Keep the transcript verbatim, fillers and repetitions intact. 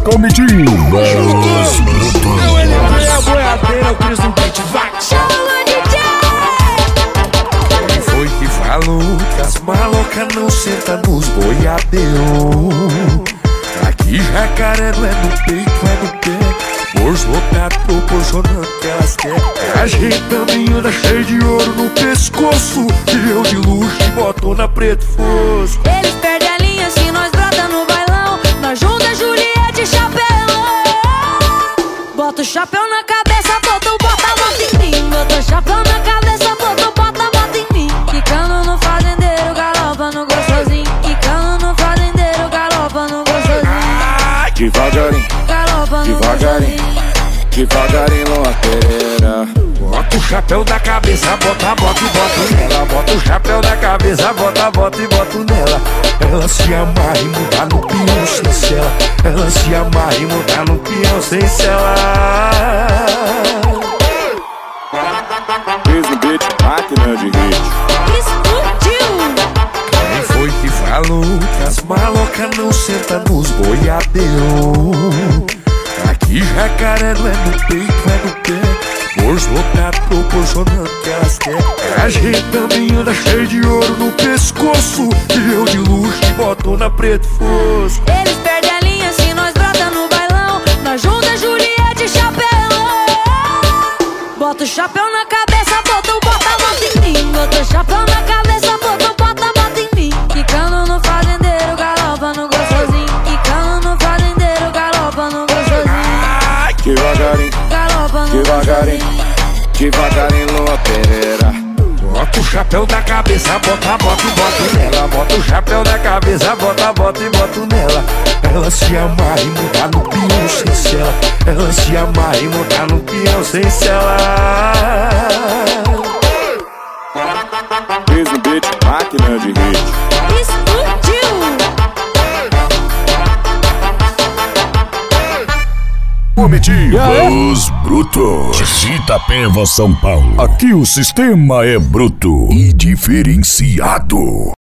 Comitinho Belos Brutos. Eu eletrei a boiadeira, o Cris no beat, vai! Chama D J! Quem foi que falou que as malocas não sentam nos boiadeiros? Aqui jacaré não é no peito, é no pé. Bolso lotado proporcionando o que elas querem. Ajeitando menina cheia de ouro no pescoço. E eu de luxo e botona preto fosco. Eles perdem a linha se nós brota no bailão. Nós junta Juliette e chapéu. Bota o chapéu na cabeça, bota o bota, bota em mim. Bota o chapéu na cabeça, bota o bota, bota em mim. Quicando no fazendeiro, galopa no gostosinho. Quicando no fazendeiro, galopa no gostosinho. Devagarinho, Galopa no devagarinho, gostosinho. devagarinho numa pereira. Bota o chapéu da cabeça, bota, bota e bota nela. Bota o chapéu da cabeça, bota, bota e bota nela. Ela se amarra e muda no peão sem cela. Ela se amarra e muda no peão sem cela. Fiz no beat, máquina de hit. Explodiu! Quem foi que falou que as malocas não sentam nos boiadeiros? Aqui jacaré não é no peito, é no pé. Bolso lotado proporcionando o que elas querem. Ajeitando menina cheia de ouro no pescoço. E eu de luxo e botona preto fosco. Eles perdem a linha se nós brota no bailão. Nós junta Juliette e chapéu. Bota o chapéu na cabeça, bota o bota, bota em mim. Bota o chapéu na cabeça, bota o bota, bota em mim. Quicando no fazendeiro, galopa no gostosinho. Quicando no fazendeiro, galopa no gostosinho. Devagarinho, Galopa no devagarinho, gostosinho. devagarinho numa pereira. Bota o chapéu da cabeça, bota, bota e bota nela. Bota o chapéu da cabeça, bota, bota e bota nela. Ela se amarra e muda no peão sem cela. Ela se amarra e muda no peão sem cela. Fiz no beat, máquina de hit. Explodiu! Comitinho Belos Brutos. De Itapeva, São Paulo. Aqui o sistema é bruto e diferenciado.